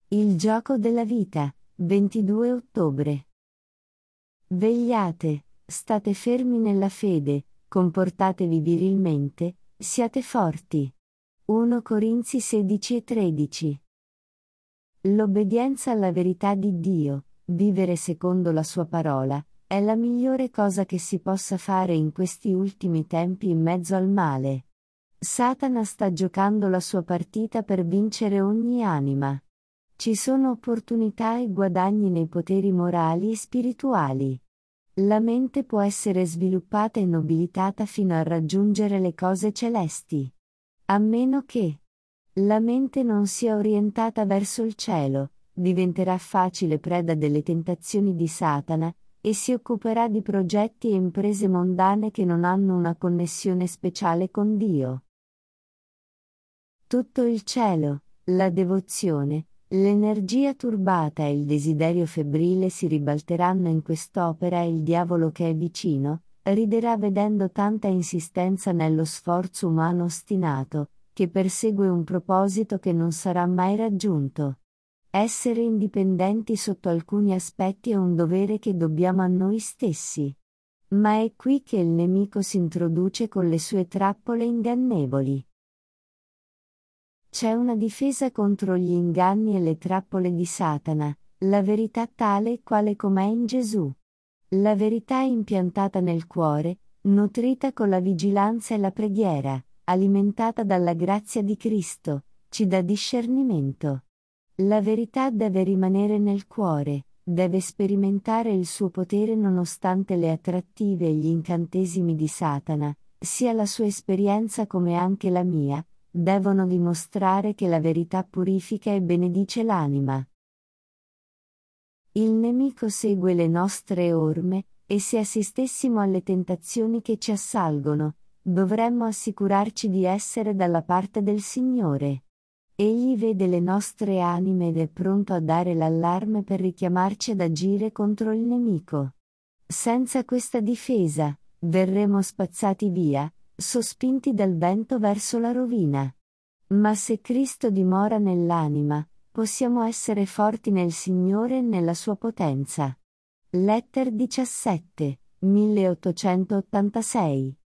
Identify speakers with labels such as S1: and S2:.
S1: Il gioco della vita, 22 ottobre. Vegliate, state fermi nella fede, comportatevi virilmente, siate forti. 1 Corinzi 16 e 13. L'obbedienza alla verità di Dio, vivere secondo la sua parola, è la migliore cosa che si possa fare in questi ultimi tempi in mezzo al male. Satana sta giocando la sua partita per vincere ogni anima. Ci sono opportunità e guadagni nei poteri morali e spirituali. La mente può essere sviluppata e nobilitata fino a raggiungere le cose celesti. A meno che la mente non sia orientata verso il cielo, diventerà facile preda delle tentazioni di Satana, e si occuperà di progetti e imprese mondane che non hanno una connessione speciale con Dio. Tutto il cielo, la devozione, l'energia turbata e il desiderio febbrile si ribalteranno in quest'opera e il diavolo che è vicino, riderà vedendo tanta insistenza nello sforzo umano ostinato, che persegue un proposito che non sarà mai raggiunto. Essere indipendenti sotto alcuni aspetti è un dovere che dobbiamo a noi stessi. Ma è qui che il nemico si introduce con le sue trappole ingannevoli. C'è una difesa contro gli inganni e le trappole di Satana, la verità tale e quale com'è in Gesù. La verità impiantata nel cuore, nutrita con la vigilanza e la preghiera, alimentata dalla grazia di Cristo, ci dà discernimento. La verità deve rimanere nel cuore, deve sperimentare il suo potere nonostante le attrattive e gli incantesimi di Satana, sia la sua esperienza come anche la mia, devono dimostrare che la verità purifica e benedice l'anima. Il nemico segue le nostre orme, e se assistessimo alle tentazioni che ci assalgono, dovremmo assicurarci di essere dalla parte del Signore. Egli vede le nostre anime ed è pronto a dare l'allarme per richiamarci ad agire contro il nemico. Senza questa difesa, verremo spazzati via, sospinti dal vento verso la rovina. Ma se Cristo dimora nell'anima, possiamo essere forti nel Signore e nella sua potenza. Letter 17, 1886